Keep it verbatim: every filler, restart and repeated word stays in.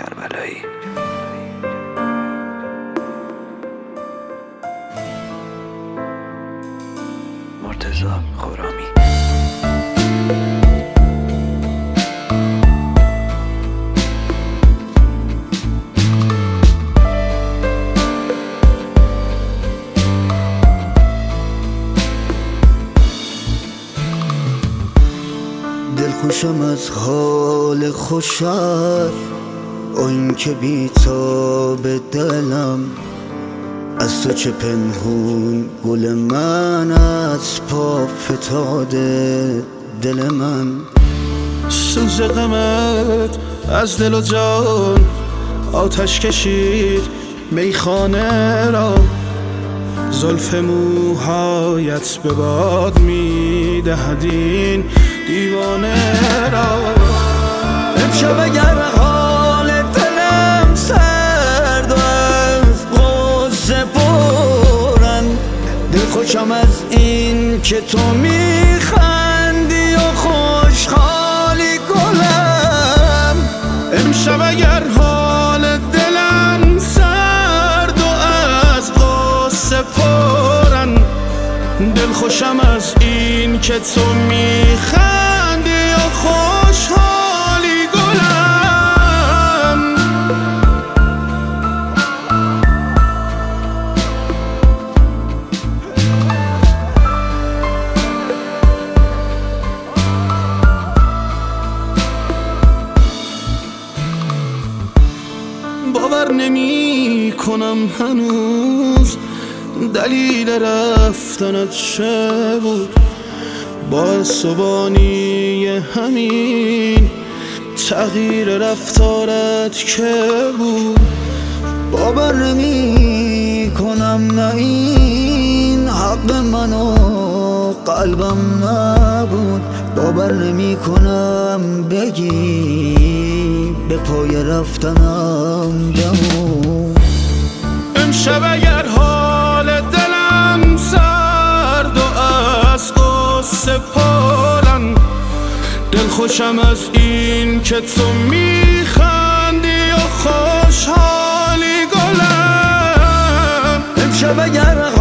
کربلایی. مرتضی خرامی. دلخوشم از حال خوشت، آن که بی تاب دلم، از تو چه پنهون گل من از پا فتاده دل من. سوز غمت از دل و جان آتش کشید میخانه را، زلف موهایت به باد میدهد این دیوانه را. امشب اگر حال دلم سرد و از غصه پرم، دلخوشم از این که تو میخندی و خوشحالی گلم. امشب اگر حال دلم سرد و از غصه پرم، دلخوشم از این که تو میخندی و خوشحالی گلم. باور نمی کنم هنوز دلیل رفتنت چه بود، باعث و بانی همین تغییر رفتارت که بود. باور نمی کنم نه این حق من و قلبم نبود، باور نمی کنم بگی به پای رفتنم بمون. امشب اگر حال دلم سرد و از غصه پرم، دلخوشم از این که تو میخندی و خوشحالی گلم. امشب اگر